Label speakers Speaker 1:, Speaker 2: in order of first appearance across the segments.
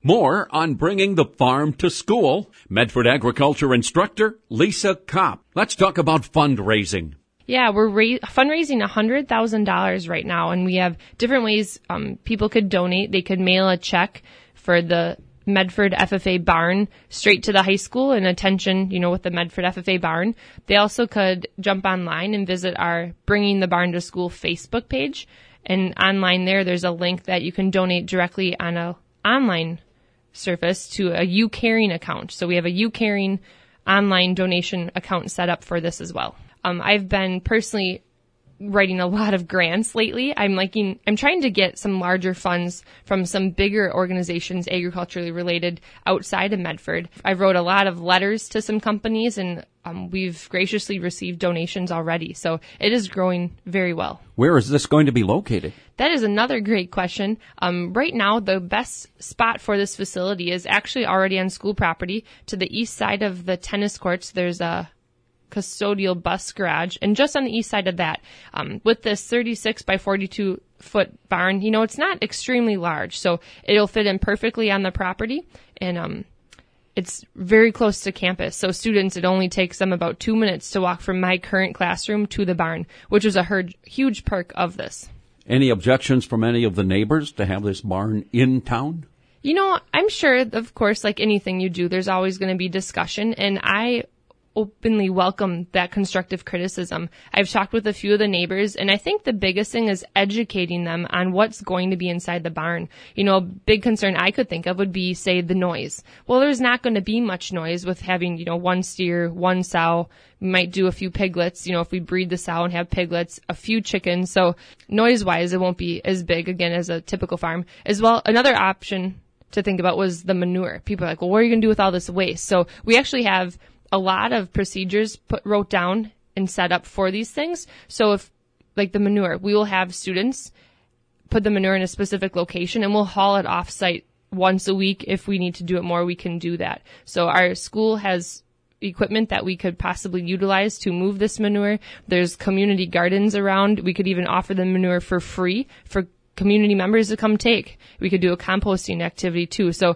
Speaker 1: More on bringing the farm to school. Medford agriculture instructor Lisa Kopp. Let's talk about fundraising.
Speaker 2: Yeah, we're fundraising $100,000 right now, and we have different ways people could donate. They could mail a check for the Medford FFA barn straight to the high school in attention, with the Medford FFA barn. They also could jump online and visit our Bringing the Barn to School Facebook page. And online there's a link that you can donate directly on a online surface to a UCaring account. So we have a UCaring online donation account set up for this as well. I've been personally writing a lot of grants lately. I'm trying to get some larger funds from some bigger organizations agriculturally related outside of Medford. I wrote a lot of letters to some companies, and we've graciously received donations already. So it is growing very well.
Speaker 1: Where is this going to be located?
Speaker 2: That is another great question. Right now, the best spot for this facility is actually already on school property. To the east side of the tennis courts, there's a custodial bus garage, and just on the east side of that, with this 36 by 42 foot barn, it's not extremely large, so it'll fit in perfectly on the property, and it's very close to campus. So students, it only takes them about 2 minutes to walk from my current classroom to the barn, which is a huge perk of this.
Speaker 1: Any objections from any of the neighbors to have this barn in town?
Speaker 2: I'm sure, of course, like anything you do, there's always going to be discussion, and I openly welcome that constructive criticism. I've talked with a few of the neighbors, and I think the biggest thing is educating them on what's going to be inside the barn. A big concern I could think of would be, say, the noise. Well, there's not going to be much noise with having, one steer, one sow. We might do a few piglets, if we breed the sow and have piglets, a few chickens. So noise-wise, it won't be as big, again, as a typical farm. As well, another option to think about was the manure. People are like, well, what are you going to do with all this waste? So we actually have a lot of procedures wrote down and set up for these things. So if, like the manure, we will have students put the manure in a specific location, and we'll haul it off-site once a week. If we need to do it more, we can do that. So our school has equipment that we could possibly utilize to move this manure. There's community gardens around. We could even offer the manure for free for community members to come take. We could do a composting activity too. So,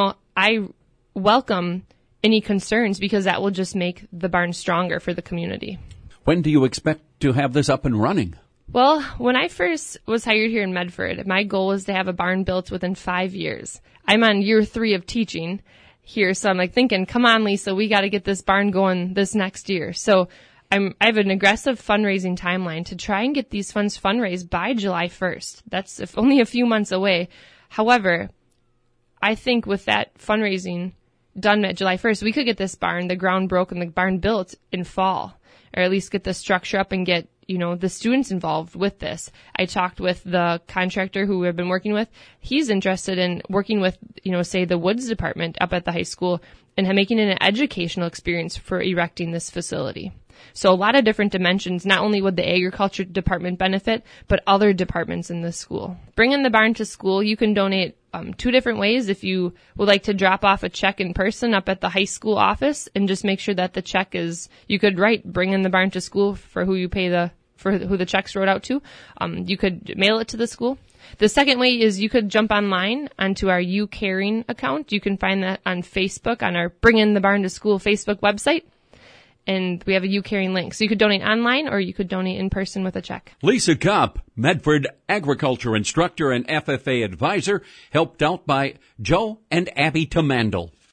Speaker 2: I welcome any concerns, because that will just make the barn stronger for the community.
Speaker 1: When do you expect to have this up and running?
Speaker 2: Well, when I first was hired here in Medford, my goal was to have a barn built within 5 years. I'm on year 3 of teaching here, so I'm thinking, come on, Lisa, we got to get this barn going this next year. So I have an aggressive fundraising timeline to try and get these funds fundraised by July 1st. That's only a few months away. However, I think with that fundraising done at July 1st, we could get this barn, the ground broke and the barn built in fall, or at least get the structure up and get, the students involved with this. I talked with the contractor who we've been working with. He's interested in working with, say the woods department up at the high school and making it an educational experience for erecting this facility. So a lot of different dimensions. Not only would the agriculture department benefit, but other departments in the school. Bringing the barn to school, you can donate 2 different ways. If you would like to drop off a check in person up at the high school office, and just make sure that the check is, you could write Bringing the Barn to School for who you pay for who the check's wrote out to. You could mail it to the school. The second way is you could jump online onto our UCaring account. You can find that on Facebook, on our Bringing the Barn to School Facebook website. And we have a UCaring link. So you could donate online, or you could donate in person with a check.
Speaker 1: Lisa Kopp, Medford agriculture instructor and FFA advisor, helped out by Joe and Abby Tamandel.